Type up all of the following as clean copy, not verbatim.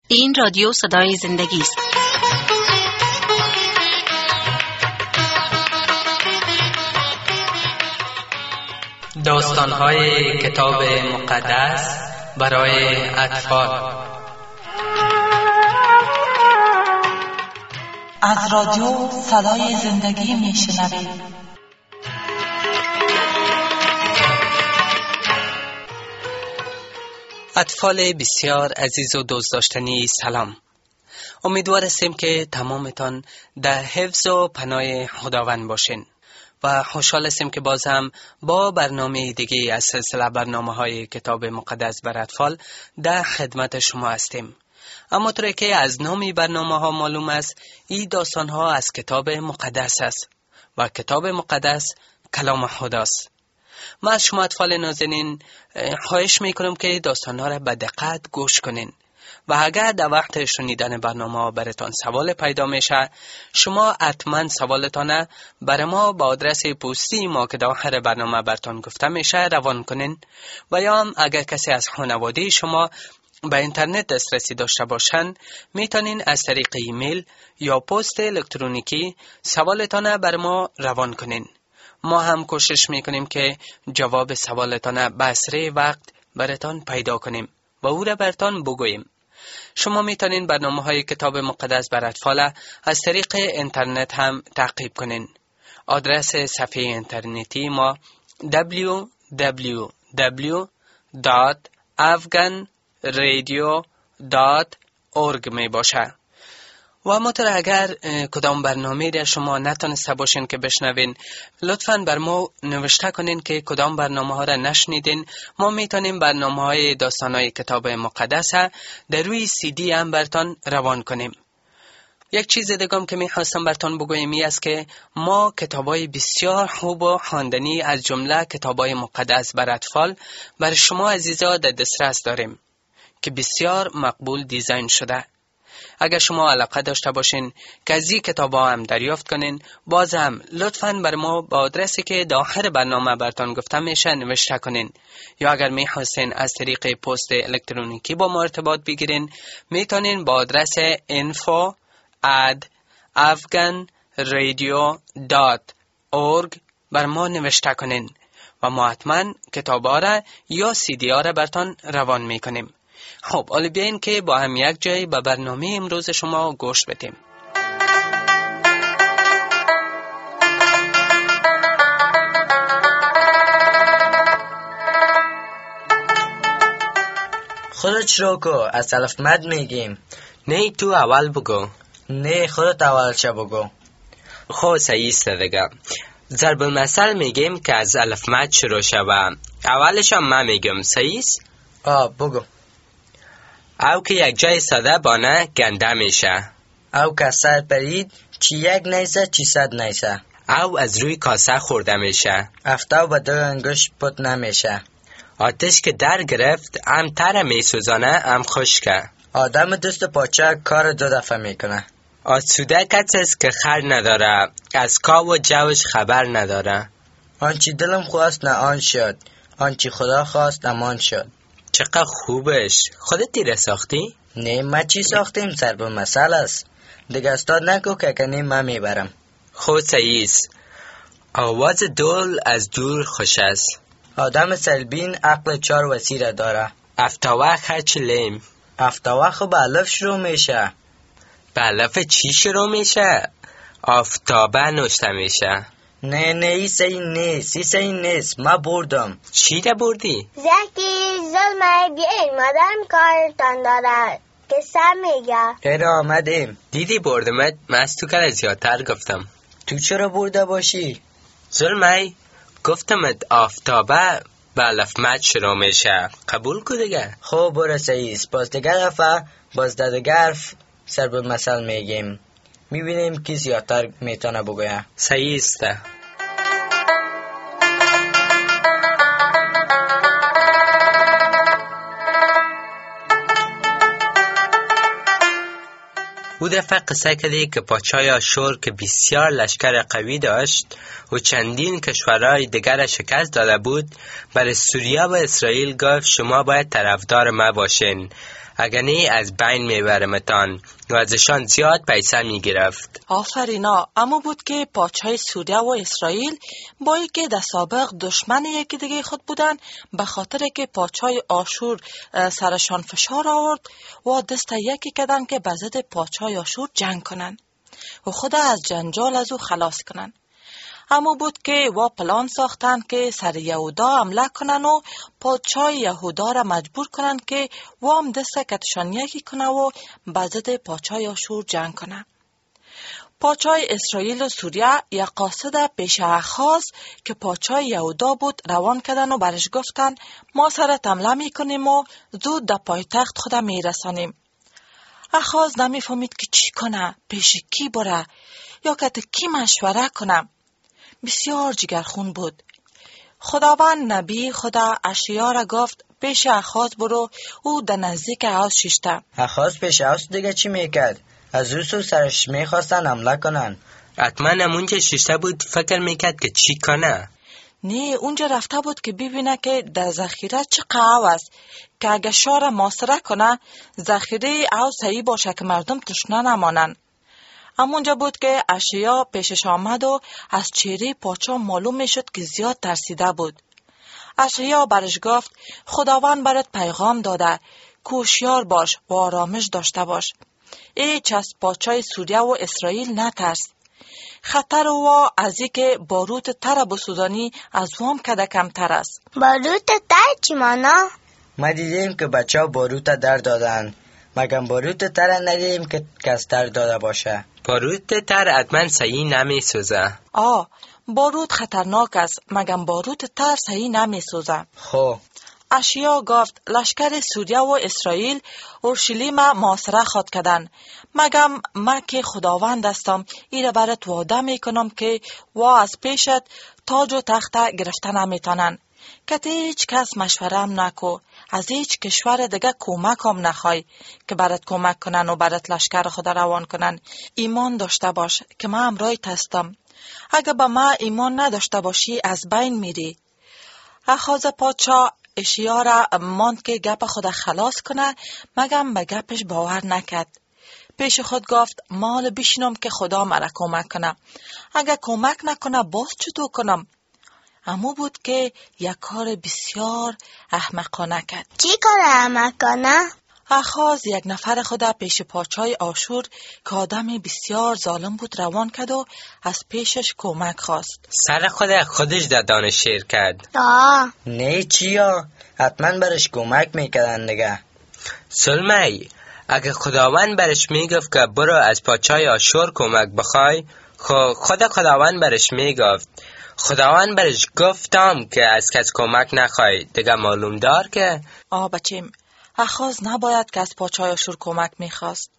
این رادیو صدای زندگی است. داستان‌های کتاب مقدس برای اطفال. از رادیو صدای زندگی میشنوید. اطفال بسیار عزیز و دوست داشتنی، سلام. امیدوار هستیم که تمامتان در حفظ و پناه خداوند باشین و خوشحال هستیم که باز هم با برنامه دیگه از سلسله برنامه‌های کتاب مقدس بر اطفال در خدمت شما هستیم. اما طوری که از نام برنامه‌ها معلوم است، این داستان‌ها از کتاب مقدس است و کتاب مقدس کلام خداست. ما از شما اطفال نازنین خواهش میکنم که داستان‌ها را به دقت گوش کنین و اگر در وقت شنیدن برنامه براتون سوال پیدا میشه، شما حتما سوالتان برای ما با آدرس پستی ما که در آخر برنامه براتون گفته میشه روان کنین و یا هم اگر کسی از خانواده شما به اینترنت دسترسی داشته باشن، میتونین از طریق ایمیل یا پست الکترونیکی سوالتان برای ما روان کنین. ما هم کوشش میکنیم که جواب سوالتان به اسرع وقت براتون پیدا کنیم و او را براتون بگوییم. شما میتونین برنامه‌های کتاب مقدس بر اطفال از طریق اینترنت هم تعقیب کنین. آدرس صفحه اینترنتی ما www.afganradio.org می باشه. و همونطور اگر کدام برنامه را شما نتونسته باشین که بشنوین، لطفاً بر ما نوشته کنین که کدام برنامه ها را نشنیدین. ما میتونیم برنامه های داستانهای کتاب مقدس در روی CD هم براتون روان کنیم. یک چیز دیگه هم که میخواستم براتون بگویم این است که ما کتابای بسیار خوب و خواندنی از جمله کتابای مقدس بر اطفال بر شما عزیزا در دسترس داریم که بسیار مقبول دیزاین شده. اگر شما علاقه داشته باشین که از این کتاب‌ها هم دریافت کنین، باز هم لطفاً بر ما با آدرسی که در آخر برنامه براتون گفته میشه نوشته کنین، یا اگر می‌خواستین از طریق پست الکترونیکی با ما ارتباط بگیرین، میتونین با آدرس info@afganradio.org بر ما نوشته کنین و ما حتما کتاب‌ها را یا CD ها را براتون روان میکنیم. خب، حالا بیاین که با هم یک جای به برنامه امروز شما گوش بدیم. خودت شروع کن، از الفمد میگیم. نه، تو اول بگو. نه، خودت اول چه بگو. خب سعیسته دیگه. ضرب المثل میگیم که از الفمد شروع شوه. اولش هم من میگم، سعیست؟ بگو. او که یک جای ساده بانه گنده میشه. او که سر پرید چی یک نیسه چی صد نیسه. او از روی کاسه خورده میشه. افتاو به دو انگشت پت نمیشه. آتش که در گرفت هم تر میسوزانه هم خشکه. آدم دست پاچه کار 2 دفعه میکنه. آسوده کسی است که خر نداره، از کا و جوش خبر نداره. آنچی دلم خواست نه آن شد، آنچی خدا خواست امان شد. چقدر خوبش. خودت تیره ساختی؟ نه، ما چی ساختیم؟ ضرب المثل است. دیگه استاد نکو که کنیم من میبرم. خود سعیست. آواز دول از دور خوش است. آدم سلبین عقل 4 وسیله داره. افتاوخ هرچ لیم. افتاوخ به الف شروع میشه. به الف چی شروع میشه؟ آفتابه نوشته میشه. نه ای صحیح نیست. ما بردم. چی ده بردی؟ زکی زلمه بیاین، مادرم کارتان داره که سر میگه. خیر آمدیم. دیدی بردمت؟ من از تو کل زیادتر گفتم. تو چرا برده باشی؟ زلمه گفتمت آفتابه به الف مد شروع میشه. قبول کو دیگه؟ خب برو سعیست. باز دیگر دفعه باز دیگر ضرب المثل میگیم، میبینیم کی زیادتر میتونه بگویه. سعیسته. او دفعه قصه کردی که پادشاه آشور که بسیار لشکر قوی داشت و چندین کشورهای دیگر شکست داده بود، برای سوریه و اسرائیل گفت شما باید طرفدار ما باشین. اگر نه از بین میبرمتان و ازشان زیاد پیسه میگرفت. آفرینا. اما بود که پادشاه سوریه و اسرائیل با اینکه در سابق دشمن یکی دیگه خود بودن، به خاطر که پادشاه آشور سرشان فشار آورد و دست یکی کردن که به ضد پادشاه آشور جنگ کنن و خود از جنجال از او خلاص کنن. اما بود که و پلان ساختن که سر یهودا حمله کنن و پادشاه یهودا را مجبور کنن که وام دست کتشان یکی کنه و به ضد پادشاه آشور جنگ کنه. پادشاه اسرائیل و سوریه یک قاصد پیش اخاز که پادشاه یهودا بود روان کردن و برش گفتن ما سرت حمله میکنیم و زود در پایتخت خود میرسانیم. اخاز نمیفهمید که چی کنه، پیش کی بره یا که کی مشوره کنه. بسیار جگرخون بود. خداوند نبی خدا اشعیا را گفت پیش اخاز برو، او در نزدیک اخاز شیشته. اخاز پیش اخاز دیگه چی میکرد؟ از او سو سرش میخواستن حمله کنن. حتما همونجا شیشته بود فکر میکرد که چی کنه. نه، اونجا رفته بود که ببینه که در ذخیره چه قهوه است که اگه شار ماسره کنه ذخیره او صحیح باشه که مردم تشنه نمانن. همونجا بود که اشعیا پیشش آمد و از چهره پادشاه معلوم میشد که زیاد ترسیده بود. اشعیا برش گفت خداوند برات پیغام داده، کوشیار باش و آرامش داشته باش. هیچ از پادشاه سوریه و اسرائیل نترس. خطر و از اینکه باروت تر بسوزانی از وام کده کمتر است. باروت تر چی مانا؟ ما دیدیم که بچه ها باروت در دادن، مگم باروت تر ندیدیم که کس در داده باشه. باروت تر حتما صحیح نمیسوزه. باروت خطرناک است، مگم باروت تر صحیح نمیسوزه. خب اشعیا گفت لشکر سوریه و اسرائیل اورشلیم محاصره خود کردن، مگم من که خداوند هستم ایره برات وعده میکنم که و از پیشت تاج و تخت گرفته نمیتونن. که هیچ کس مشوره هم نکو، از هیچ کشور دیگه کمک هم نخوای که برات کمک کنن و برات لشکر خود روان کنن. ایمان داشته باش که من همراهت هستم. اگه با من ایمان نداشته باشی از بین میری. اخاز پادشاه اشعیا را ماند که گپ خود خلاص کنه، مگم به گپش باور نکرد. پیش خود گفت مال بشینم که خدا مرا کمک کنه، اگه کمک نکنه باز چطور کنم؟ اما بود که یک کار بسیار احمقانه کرد. چی کار احمقانه؟ اخاز یک نفر خود پیش پادشاه آشور که آدم بسیار ظالم بود روان کرد و از پیشش کمک خواست. سر خودش در دان شیر کرد. نه چیا؟ حتما برش کمک میکردن دیگه. سلمی اگه خداوند برش میگفت که برو از پادشاه آشور کمک بخوای، خداوند برش میگفت. خداوند برش گفتم که از کس کمک نخوای، دیگه معلوم دار که بچیم اخاز نباید که از پادشاه آشور کمک میخواست.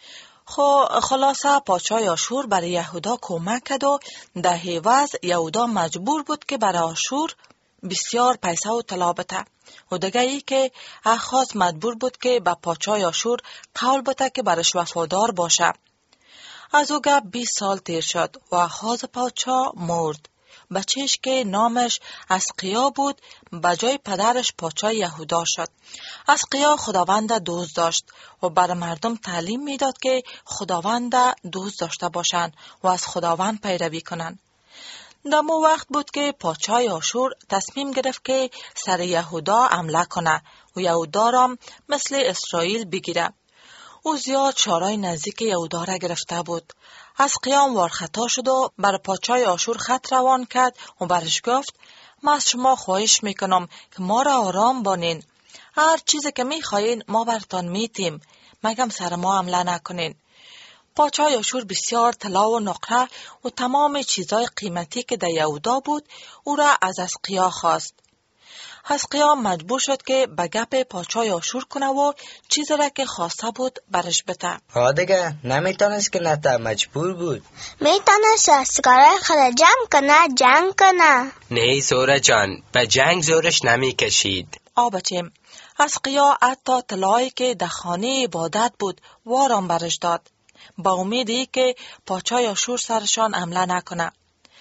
خلاصه پادشاه آشور برای یهودا کمک کرد و در عوض یهودا مجبور بود که برای آشور بسیار پیسه و طلا بده و دیگه ای که اخاز مجبور بود که به پادشاه آشور قول بده که برش وفادار باشه. از او گپ 20 سال تیر شد و اخاز پادشاه مرد. بچهش که نامش اسقیا بود به جای پدرش پادشاه یهودا شد. اسقیا خداوند دوست داشت و بر مردم تعلیم میداد که خداوند دوست داشته باشند و از خداوند پیروی کنند. دمو وقت بود که پادشاه آشور تصمیم گرفت که سر یهودا حمله کنه و یهودا را مثل اسرائیل بگیره. او زیاد شورای نزدیک یهودا را گرفته بود. از قیام وارخطا شد و بر پادشاه آشور خط روان کرد و برش گفت ما از شما خواهش میکنم که ما را آرام بانین. هر چیزی که میخواین ما برتان میتیم، مگم سر ما حمله نکنین. پادشاه آشور بسیار طلا و نقره و تمام چیزای قیمتی که در یهودا بود او را از اسقیا خواست. اسقیا مجبور شد که به گپ پادشاه آشور کنه و چیزی را که خواسته بود برش بده. دیگه نمیتونست که نتا مجبور بود. میتونست اسکارای خود جمع کنه. نه زوره جان، به جنگ زورش نمیکشید. بچیم اسقیا حتی طلایی که در خانه عبادت بود وارم برش داد با امیدی که پادشاه آشور سرشان حمله نکنه.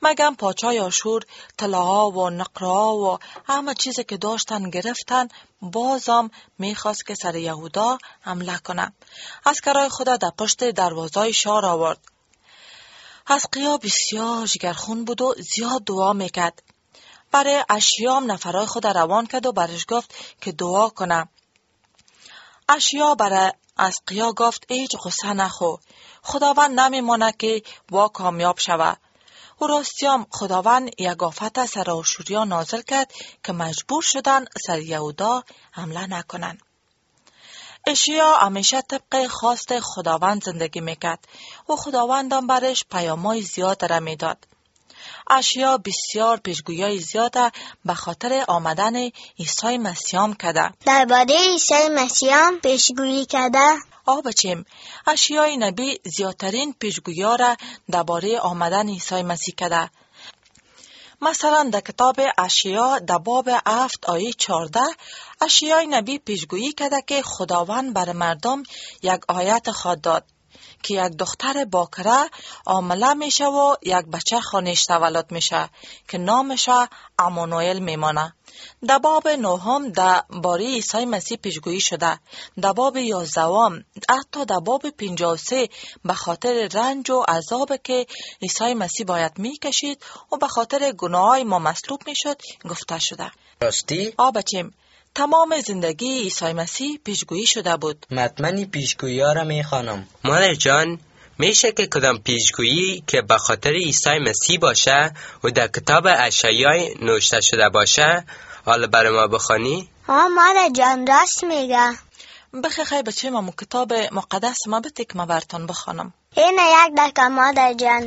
مگم پاچای آشور طلاها و نقرها و همه چیزی که داشتن گرفتن، بازم میخواست که سر یهودا حمله کنه. عسکرای خود در پشت دروازه شهر آورد. حزقیاه بسیار جگرخون بود و زیاد دعا میکرد. برای اشیام نفرای خود روان کرد و برش گفت که دعا کنه. اشیا برای حزقیاه گفت هیچ غصه نخو، خداوند نمیمانه که با کامیاب شوه. و راستیام خداوند یک آفت سر آشوریا نازل کرد که مجبور شدن سر یهودا حمله نکنن. اشیا همیشه طبق خواست خداوند زندگی میکرد و خداوندم برش پیامای زیاد را میداد. اشیا بسیار پیشگویی زیاد به خاطر آمدن عیسی مسیح کرده. درباره عیسی مسیح پیشگویی کرده. بچیم، اشیای نبی زیادترین پیشگویی را درباره آمدن عیسی مسیح کرده. مثلا در کتاب اشعیا در باب 7 آیه 14 اشعیای نبی پیشگویی کرده که خداوند بر مردم یک آیت خواهد داد که یک دختر باکره حامله میشه و یک بچه خانش تولد میشه که نامش امانوئل میمانه. در باب 9 در باره عیسی مسیح پیشگویی شده. در باب 11 حتی در باب 53 به خاطر رنج و عذاب که عیسی مسیح باید میکشید و به خاطر گناههای ما مصلوب میشد گفته شده. راستی؟ بچیم، تمام زندگی عیسی مسیح پیشگویی شده بود. متمنی پیشگویی ها را میخوانم. مادر جان، میشه که کدام پیشگویی که به خاطر عیسی مسیح باشه و در کتاب اشعیا نوشته شده باشه حالا برای ما بخوانی؟ مادر جان راست میگه. بخیر بچه ما کتاب مقدس ما بده که ما براتون بخوانم. این یک دقیقه مادر جان.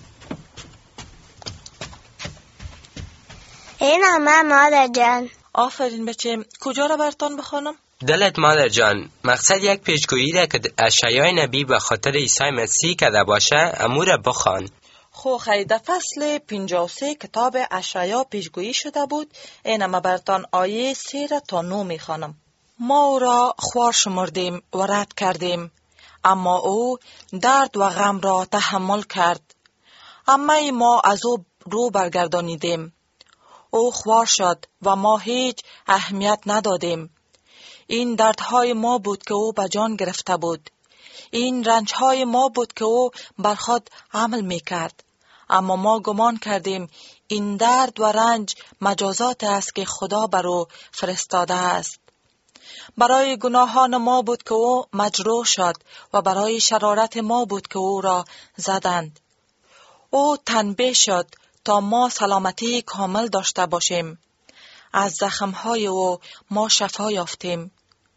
این همه مادر جان. آفرین بچه، کجا را براتون بخوانم؟ دلت مادر جان، مقصد یک پیشگویی را که اشعیا نبی به خاطر عیسی مسیح کرده باشه امور بخوان. خیلی در فصل 53 کتاب اشعیا پیشگویی شده بود. این ما براتون آیه 3 تا 9 میخوانم. ما او را خوار شمردیم و رد کردیم، اما او درد و غم را تحمل کرد. اما ما از او رو برگردانیدیم. او خوار شد و ما هیچ اهمیت ندادیم. این دردهای ما بود که او به جان گرفته بود. این رنجهای ما بود که او بر خود عمل میکرد. اما ما گمان کردیم این درد و رنج مجازات است که خدا بر او فرستاده است. برای گناهان ما بود که او مجروح شد و برای شرارت ما بود که او را زدند. او تنبیه شد تا ما سلامتی کامل داشته باشیم. از زخمهای او ما شفا یافتیم.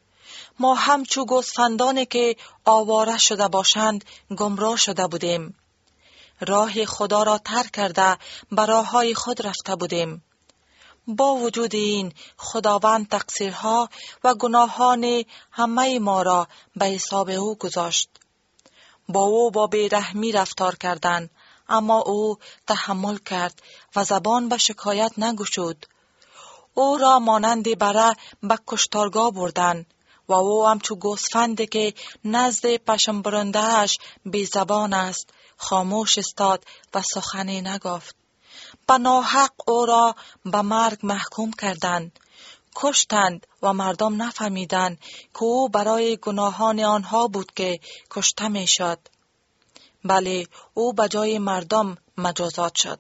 ما همچو گوسفندانی که آواره شده باشند گمراه شده بودیم. راه خدا را ترک کرده به راههای خود رفته بودیم. با وجود این خداوند تقصیرها و گناهان همه ما را به حساب او گذاشت. با او با بیرحمی رفتار کردند، اما او تحمل کرد و زبان به شکایت نگشود. او را مانند بره به کشتارگاه بردند و او همچو گوسفندی که نزد پشم برنده‌اش بی زبان است خاموش استاد و سخنی نگفت. به ناحق او را به مرگ محکوم کردند، کشتند و مردم نفهمیدند که او برای گناهان آنها بود که کشته می شد. بله، او به جای مردم مجازات شد.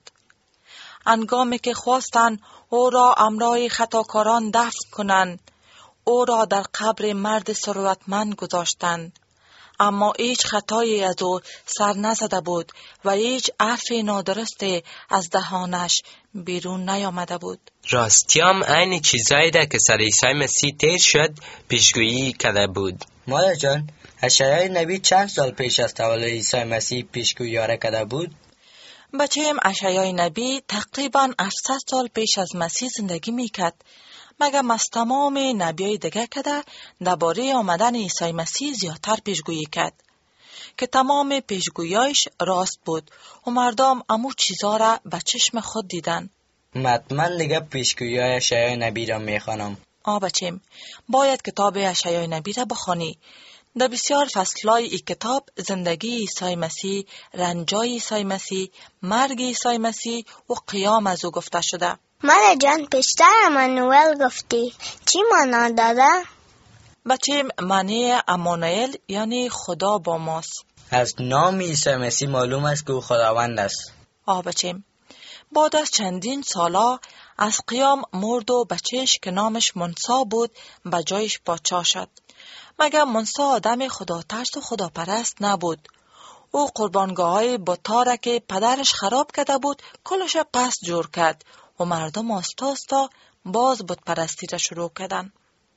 انگامی که خواستند او را همراه خطاکاران دفن کنند، او را در قبر مرد ثروتمند گذاشتند. اما هیچ خطایی از او سر نزده بود و هیچ حرف نادرستی از دهانش بیرون نیامده بود. راستیام عین چیزایی ده که سر عیسی مسیح تیر شد پیشگویی کرده بود. مادر جان، اشعیا نبی چند سال پیش از تولد عیسی مسیح پیشگویی را کرده بود؟ بچه‌ام، اشعیا نبی تقریباً 700 سال پیش از مسیح زندگی میکرد. مگم از تمام نبیای دیگه کده درباره آمدن عیسی مسیح زیادتر پیشگویی کرد که تمام پیشگوییش راست بود و مردم امو چیزا را به چشم خود دیدن. من دیگه پیشگویی های اشعیا نبی را میخوانم. بچیم، باید کتاب اشعیا نبی را بخوانی. در بسیار فصلهای ای کتاب زندگی عیسی مسیح، رنجای عیسی مسیح، مرگ عیسی مسیح و قیام از او گفته شده. مادر جان پیشتر امانوئل گفتی، چی معنا داره؟ بچه معنی امانوئل یعنی خدا با ماست. از نام عیسی مسیح معلوم است که او خداوند است. بچه بعد از چندین سالا از قیام مرد و بچهش که نامش منسا بود به جایش پادشاه شد. مگر منسا آدم خدا ترس و خدا پرست نبود. او قربانگاه های بت‌ها را که پدرش خراب کرده بود کلش پس جور کرد و مردم آستا باز بت پرستی را شروع کردن.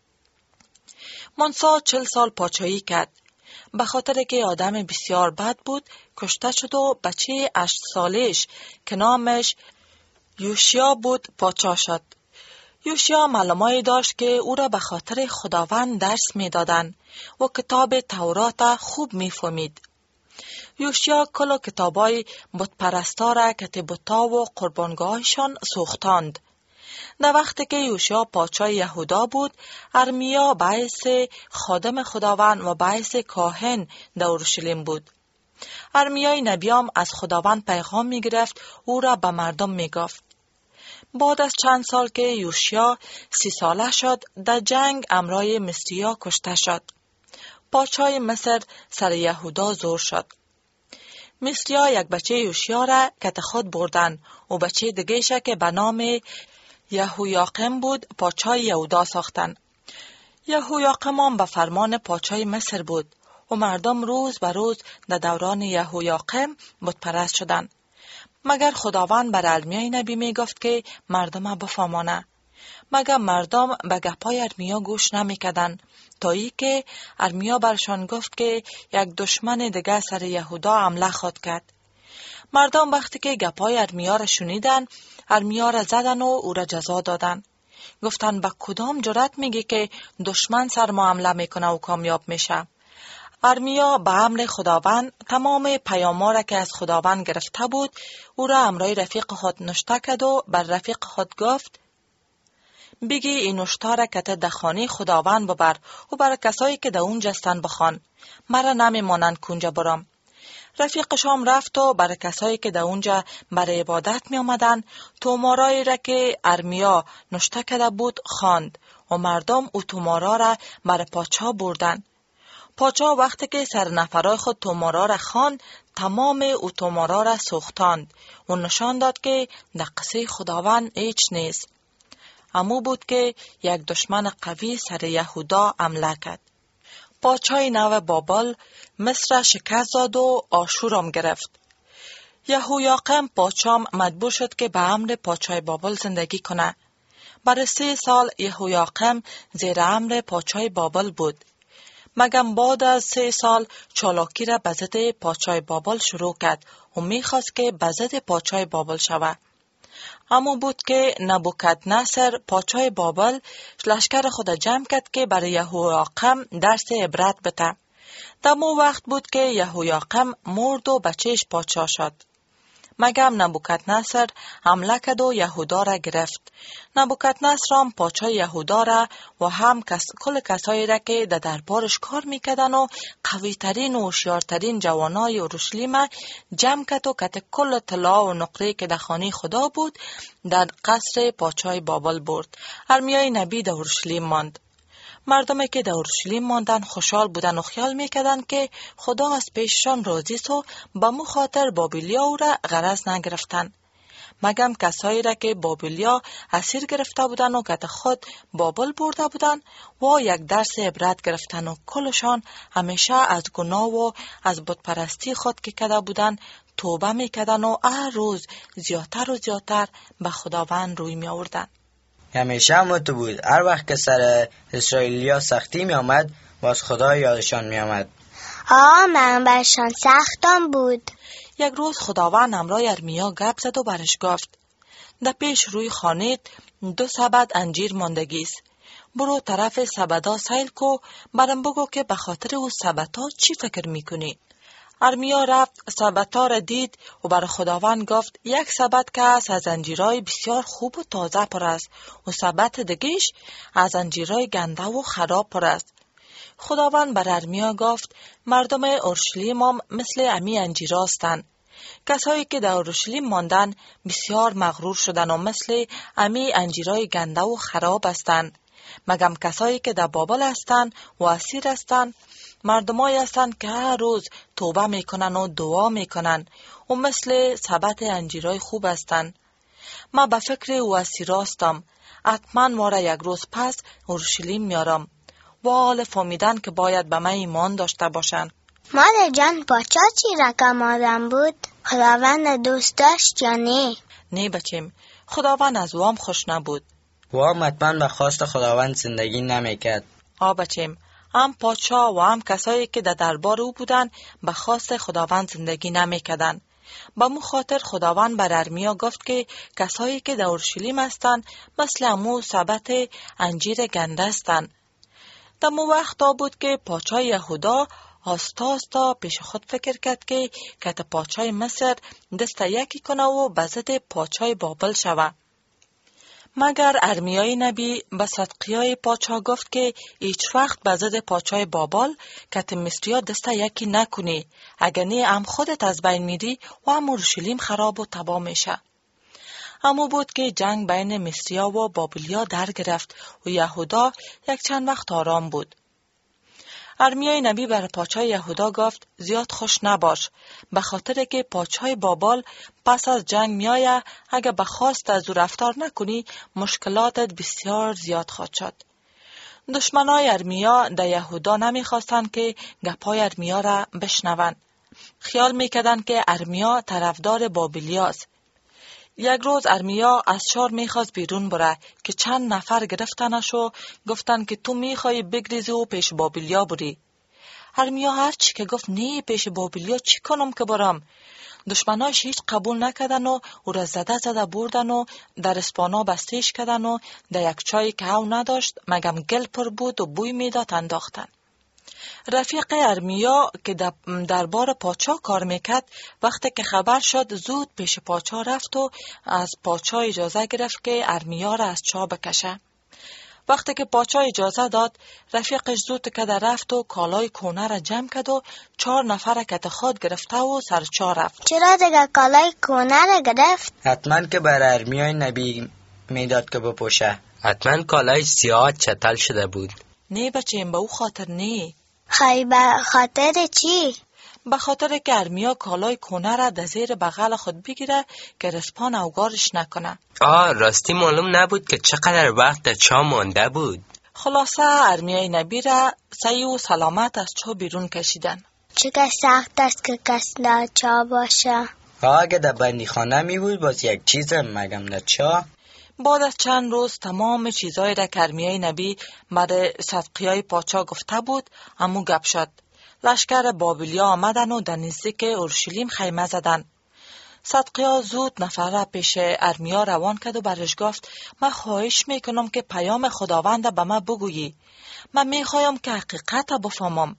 منسا 40 سال پادشاهی کرد. به خاطر که آدم بسیار بد بود کشته شد و بچه 8 سالش که نامش یوشیا بود پادشاه شد. یوشیا معلوماتی داشت که او را به خاطر خداوند درس می دادن و کتاب تورات خوب می فهمید. یوشیا کل کتابای بت پرستا را که بت‌ها و قربانگاهشان سوختاند. در وقتی که یوشیا پادشاه یهودا بود، ارمیا باعث خادم خداوند و باعث کاهن در اورشلیم بود. ارمیای نبیام از خداوند پیغام می گرفت، او را به مردم می گفت. بعد از چند سال که یوشیا 30 ساله شد، در جنگ امرای مصریا کشته شد. پادشاه مصر سر یهودا زور شد. مصریا یک بچه یوشیا را کت خود بردن و بچه دیگه‌ش که به نام یهویاقم بود پادشاه یهودا ساختن. یهویاقم هم به فرمان پادشاه مصر بود و مردم روز به روز در دوران یهویاقم بت پرست شدند. مگر خداوند بر ارمیا نبی می گفت که مردم بفهمانه. مگر مردم به گپای ارمیا گوش نمی کردن تا ای که ارمیا برشان گفت که یک دشمن دیگه سر یهودا حمله خواهد کرد. مردم وقتی که گپای ارمیا را شنیدن، ارمیا را زدن و او را جزا دادن. گفتن به کدام جرأت میگی که دشمن سر ما حمله میکنه و کامیاب میشه؟ ارمیا به امر خداوند تمام پیاما را که از خداوند گرفته بود او را امرای رفیق خود نوشته کرد و بر رفیق خود گفت بگی این نوشته را که در خانه خداوند ببر و بر کسایی که در اونجا هستند بخوان. مرا نمیمانند که اونجا برم. رفیقشام رفت و بر کسایی که در اونجا برای عبادت می آمدن تومارایی را که ارمیا نوشته کرده بود خواند و مردم او تومارا را بر پادشاه بردن. پادشاه وقتی که سرنفرای خود تومارا را خواند تمام او تومارا را سوختاند و نشان داد که در قصه خداوند هیچ نیست. امو بود که یک دشمن قوی سر یهودا حمله کرد. پادشاه نو بابل مصر شکست داد و آشورم گرفت. یهویاقم پادشاه مجبور شد که به امر پادشاه بابل زندگی کنه. برای 3 سال یهویاقم زیر امر پادشاه بابل بود. مگم بعد از 3 سال چالاکی را به ضد پادشاه بابل شروع کرد و میخواست که به ضد پادشاه بابل شود. اما بود که نبوکدنصر پادشاه بابل لشکر خود جمع کرد که برای یهویاقم درس عبرت بده. در مو وقت بود که یهویاقم مرد و بچهش پادشاه شد. مگم نبوکدنصر حمله کرد و یهودا را گرفت. نبوکدنصر هم پادشاه یهودا را و هم کل کسایی را که در دربارش کار میکردن و قوی ترین و هوشیارترین جوانای اورشلیم جمع کرد و کت کل طلا و نقره که در خانه خدا بود در قصر پادشاه بابل برد. ارمیای نبی در اورشلیم ماند. مردمی که در اورشلیم ماندن خوشحال بودن و خیال میکردن که خدا از پیششان راضی است و به مو خاطر بابلیا او را غرض نگرفتن. مگم کسایی را که بابلیا اسیر گرفته بودن و که خود بابل برده بودن و یک درس عبرت گرفتن و کلشان همیشه از گناه و از بت پرستی خود که کرده بودن توبه میکردن و هر روز زیادتر و زیادتر به خداوند روی می آوردن. همیشه همونطور بود. هر وقت که سر اسرائیلیا سختی می آمد باز خدا یادشان می آمد. من برشان سختم بود. یک روز خداوند همراه ارمیا گپ زد و برش گفت در پیش روی خانه 2 سبد انجیر ماندگیست. برو طرف سبدا سیل کو برم بگو که به خاطر او سبتا چی فکر میکنی. ارمیا رفت سبتا را دید و بر خداوند گفت یک سبد که از انجیرای بسیار خوب و تازه پر است و سبد دیگهش از انجیرای گنده و خراب پر است. خداوند بر ارمیا گفت مردم اورشلیم هم مثل امی انجیراستند. کسایی که در اورشلیم ماندن بسیار مغرور شدن و مثل امی انجیرای گنده و خراب هستند. مگم کسایی که در بابل هستند و اسیر هستند مردمایی هستند که هر روز توبه میکنن و دعا میکنن و مثل سبت انجیرای خوب هستند. ما به فکر او اسیراستم. حتما ما را یک روز پس اورشلیم میارم و حال فهمیدن که باید به من ایمان داشته باشند. مادر جان پاچا چی رقم آدم بود؟ خداوند دوست داشت یا نه؟ نه بچیم، خداوند از وام خوش نبود. وام حتما به خواست خداوند زندگی نمیکرد. بچیم، هم پاچا و هم کسایی که در دربار او بودن به خواست خداوند زندگی نمیکردن. با مو خاطر خداوند بر ارمیا گفت که کسایی که در اورشلیم هستند مثل امو سبت انجیر گنده هستند. در مو وقت بود که پاچای یهودا آستا پیش خود فکر کرد که کت پاچای مصر دست یکی کنه و به ضد پاچای بابل شوه. مگر ارمیای نبی به صدقیای پاچا گفت که هیچ وقت به ضد پاچای بابل کت مصریا دست یکی نکنی، اگر نه هم خودت از بین میری و هم اورشلیم خراب و تباه میشه. همو بود که جنگ بین مصریا و بابلیا در گرفت و یهودا یک چند وقت آرام بود. ارمیای نبی بر پاچای یهودا گفت زیاد خوش نباش، به خاطر که پاچای بابل پس از جنگ میایه، اگه به خواست از او رفتار نکنی مشکلاتت بسیار زیاد خواهد شد. دشمنای ارمیا در یهودا نمیخواستند که گپای ارمیا را بشنوند. خیال میکردن که ارمیا طرفدار بابلیاست. یک روز ارمیا از شهر میخواست بیرون بره که چند نفر گرفتنش و گفتن که تو میخوای بگریزی و پیش بابلیا بری. ارمیا هرچی که گفت نه پیش بابلیا چی کنم که برم. دشمناش هیچ قبول نکردن و او را زده بردن و در اسپانا بستیش کردن و در یک چای که او نداشت مگم گل پر بود و بوی میداد انداختن. رفیق ارمیا که در دربار پاچا کار میکرد وقتی که خبر شد زود پیش پاچا رفت و از پاچا اجازه گرفت که ارمیا را از چاه بکشه. وقتی که پاچا اجازه داد رفیقش زود که در رفت و کالای کونه را جمع کرد و 4 نفر کت خود گرفته و سر چاه رفت. چرا دیگه کالای کونه را گرفت؟ حتما که بر ارمیای نبی میداد که بپوشه. حتما کالای سیاه چتل شده بود. نه بچیم، به او خاطر نه. خیلی به خاطر چی؟ به خاطر که ارمیا کالای کونه را در زیر بغل خود بگیره که رسپان اوگارش نکنه. راستی معلوم نبود که چقدر وقت در چاه مانده بود. خلاصه ارمیای نبی را صحیح و سلامت از چاه بیرون کشیدن. چقدر سخت است که کس در چاه باشه. اگه در بندیخانه می بود باز یک چیز مگم در چاه. بعد از چند روز تمام چیزایی را که ارمیای نبی برای صدقیای پاچا گفته بود همو گپ شد. لشکر بابلیا آمدن و در نزدیک اورشلیم خیمه زدن. صدقیا زود نفر را پیش ارمیا روان کرد و برش گفت من خواهش میکنم که پیام خداوند به من بگویی. من میخوایم که حقیقت بفهمم.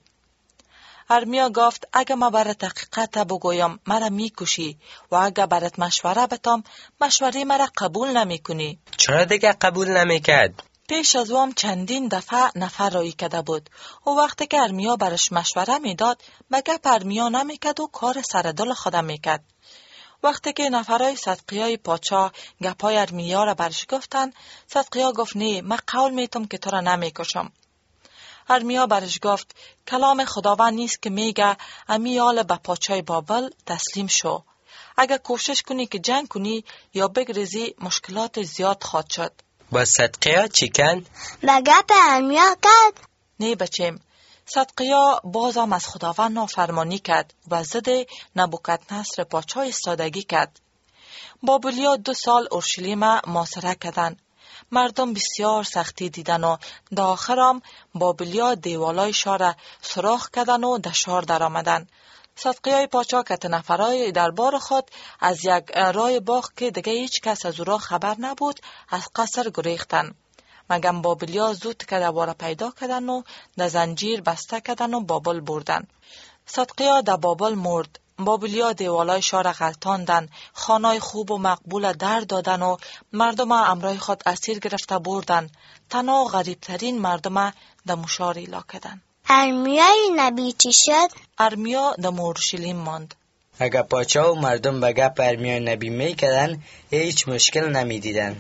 ارمیا گفت اگه ما برات حقیقت بگویم مرا میکشی و اگه برات مشوره بتم مشوره مرا قبول نمیکنی. چرا دیگه قبول نمیکرد؟ پیش از وام چندین دفعه نفر رایی کرده بود و وقتی که ارمیا برش مشوره میداد به گپ ارمیا نمیکرد و کار سر دل خودم میکرد. وقتی که نفرای صدقیای پاچا گپای ارمیا را برش گفتن صدقیا گفت نه من قول میتم که تو را نمیکشم. ارمیا برش گفت کلام خداوند نیست که میگه امیال به پاچای بابل تسلیم شو. اگر کوشش کنی که جنگ کنی یا بگریزی مشکلات زیاد خواهد شد. با صدقیا چی کن؟ به گپ ارمیا کرد؟ نه بچیم، صدقیا بازم از خداوند نافرمانی کرد و ضد نبوکدنصر پاچا ایستادگی کرد. بابلیا 2 سال اورشلیم محاصره کردند. مردم بسیار سختی دیدن و در آخرام بابلیا دیوالای شهر را سوراخ کردن و در شهر در آمدن. صدقیای پاچا کت نفرای دربار خود از یک رای باغ که دیگه هیچ کس از او را خبر نبود از قصر گریختن. مگم بابلیا زود که دوباره پیدا کردن و در زنجیر بسته کردن و بابل بردن. صدقیا در بابل مرد. بابلیا دیوالای شهر غلطاندن، خانای خوب و مقبول در دادن و مردم امرای خود اسیر گرفته بردن. تنها غریب ترین مردم در مشار ایلا کردن. ارمیای نبی چی شد؟ ارمیا در اورشلیم ماند. اگر پاچا و مردم به گپ ارمیا نبی میکردن هیچ مشکل نمیدیدن.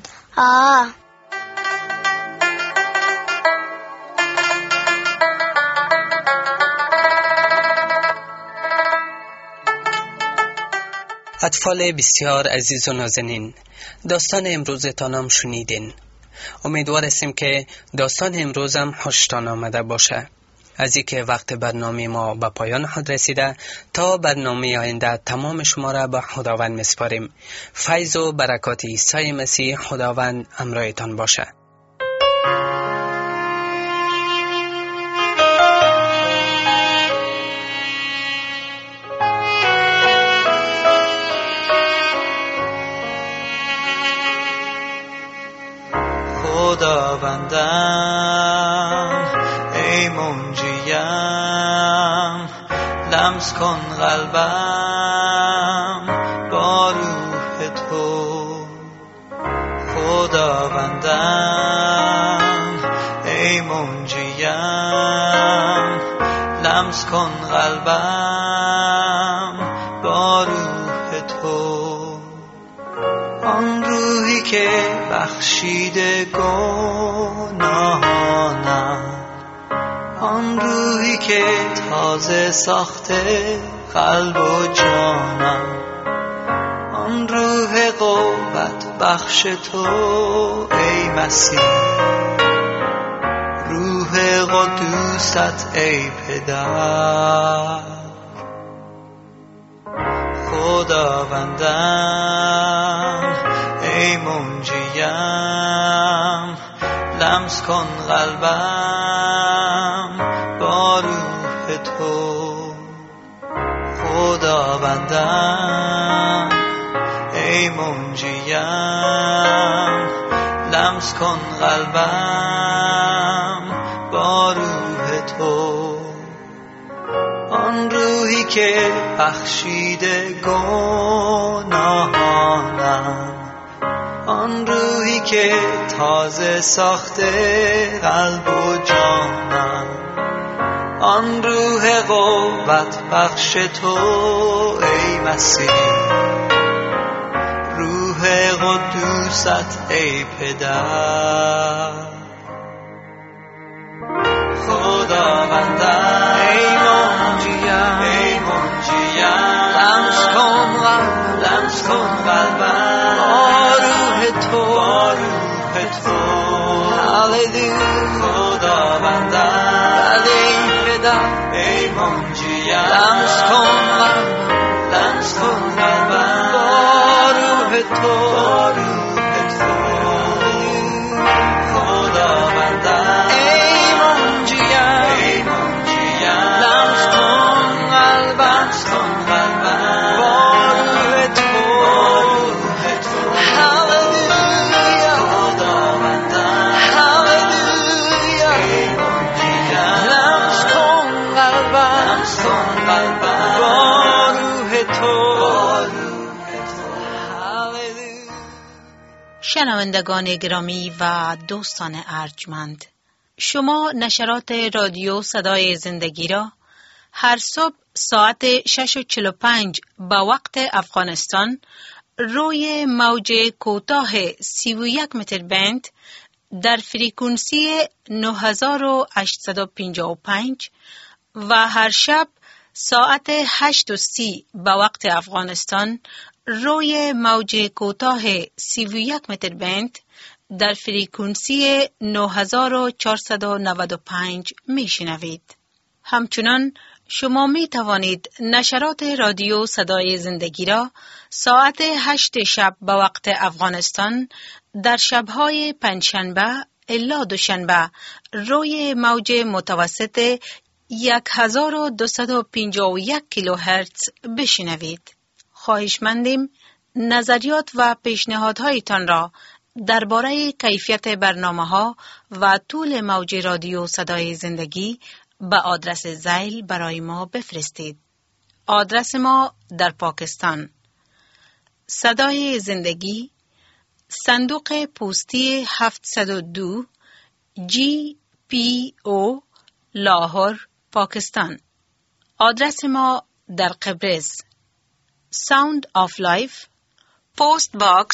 اطفال بسیار عزیز و نازنین، داستان امروزتان هم شنیدین. امیدوار هستیم که داستان امروز هم خوشتان آمده باشه. از اینکه وقت برنامه ما به پایان خود رسیده، تا برنامه آینده تمام شما را به خداوند میسپاریم. فیض و برکات عیسی مسیح خداوند همراهتان باشه. خداوندم ای منجیم، لمس کن قلبم با روح تو. خداوندم ای منجیم، لمس کن قلبم با روح تو. آن روحی که بخشیده گناهانم، آن روحی که تازه ساخته قلب و جانم، آن روح قوت بخش تو ای مسیح، روح قدوست ای پدر. خداوندم ای منجیم، لمس کن قلبم با روح تو. خداوندم ای منجیم، لمس کن قلبم با روح تو. آن روحی که بخشیده گناهانم، آن روحی که تازه ساخته قلب و جانم، آن روح قوت بخش تو ای مسیح، روح قدوست ای پدر. خداوندم ای منجیم، ای منجیم، لمس کن قلبم با روح تو، با روح تو. هللویا. خداوندم ای پدر، ای منجیم، لمس کن قلبم با روح تو، با روح تو. خداوندم ای منجیم، لمس کن قلبم با روح تو. هللویا. خداوندم هللویا. لمس کن قلبم با روح تو. شنوندگان گرامی و دوستان ارجمند، شما نشرات رادیو صدای زندگی را هر صبح ساعت 6:45 به وقت افغانستان روی موج کوتاه 31 متر بند در فریکونسی 9855 و هر شب ساعت 8:30 به وقت افغانستان روی موج کوتاه 31 متر بند در فریکونسی 9495 میشنوید. همچنان شما می توانید نشرات رادیو صدای زندگی را ساعت 8 شب به وقت افغانستان در شبهای پنجشنبه الی دوشنبه روی موج متوسط 1251 کیلوهرتز بشنوید. خواهشمندیم نظریات و پیشنهادهایتان را درباره کیفیت برنامه‌ها و طول موج رادیو صدای زندگی به آدرس ذیل برای ما بفرستید. آدرس ما در پاکستان: صدای زندگی، صندوق پستی 702 GPO لاهور، پاکستان. آدرس ما در قبرس. Sound of Life, Post Box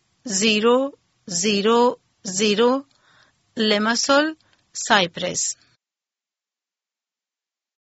570000 Limassol, Cyprus.